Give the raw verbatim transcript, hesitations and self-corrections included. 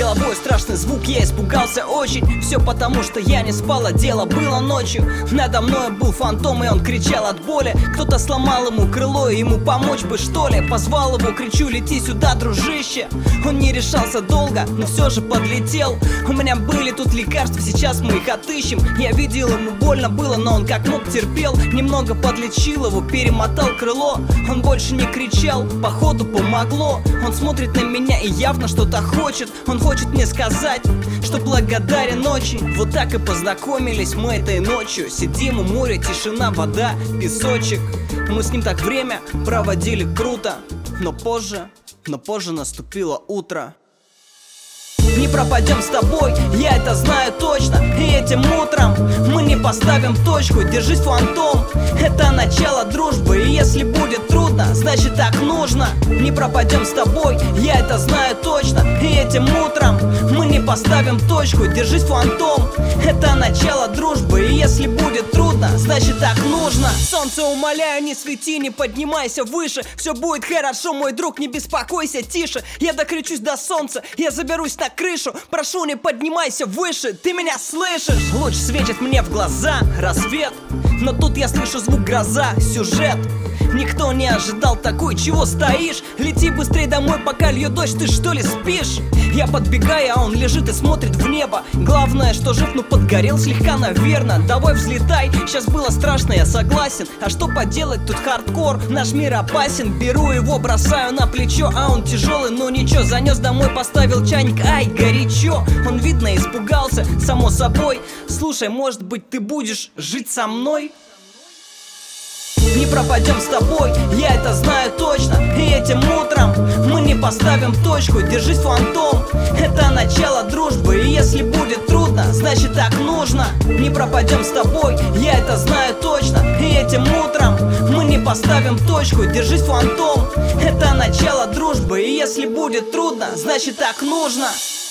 головой страшный звук, я испугался очень. Все потому, что я не спал, а дело было ночью. Надо мной был фантом, и он кричал от боли. Кто-то сломал ему крыло, и ему помочь бы, что ли. Позвал его, кричу: лети сюда, дружище. Он не решался долго, но все же подлетел. У меня были тут лекарства, сейчас мы их отыщем. Я видел, ему больно было, но он как мог терпел. Немного подлечил его, перемотал крыло. Он больше не кричал, походу помогло. Он смотрит на меня и явно что-то хочет. Он хочет мне сказать, что благодарен очень. Вот так и познакомились мы этой ночью. Сидим у моря, тишина, вода, песочек. Мы с ним так время проводили круто. Но позже, но позже наступило утро. Не пропадем с тобой, я это знаю точно. И этим утром мы не поставим точку. Держись, фантом, это начало дружбы. И если будет трудно, значит так нужно. Не пропадем с тобой, я это знаю точно. И этим утром мы не поставим точку. Держись, фантом, это начало дружбы. И если будет трудно, значит так нужно. Солнце, умоляю, не свети, не поднимайся выше. Все будет хорошо, мой друг, не беспокойся, тише. Я докричусь до солнца, я заберусь на крышу. Прошу, не поднимайся выше, ты меня слышишь? Луч светит мне в глаза, рассвет. Но тут я слышу звук гроза, сюжет. Никто не ожидал такой, чего стоишь? Лети быстрей домой, пока льет дождь, ты что ли спишь? Я подбегаю, а он лежит и смотрит в небо. Главное, что жив, ну подгорел слегка, наверно. Давай взлетай, сейчас было страшно, я согласен. А что поделать, тут хардкор, наш мир опасен. Беру его, бросаю на плечо, а он тяжелый, но ничего. Занес домой, поставил чайник, ай, горячо. Он, видно, испугался, само собой. Слушай, может быть, ты будешь жить со мной? Не пропадем с тобой, я это знаю точно. И этим утром мы не поставим точку. Держись, фантом, это начало дружбы. И если будет трудно, значит так нужно. Не пропадем с тобой, я это знаю точно. И этим утром мы не поставим точку. Держись, фантом, это начало дружбы. И если будет трудно, значит так нужно.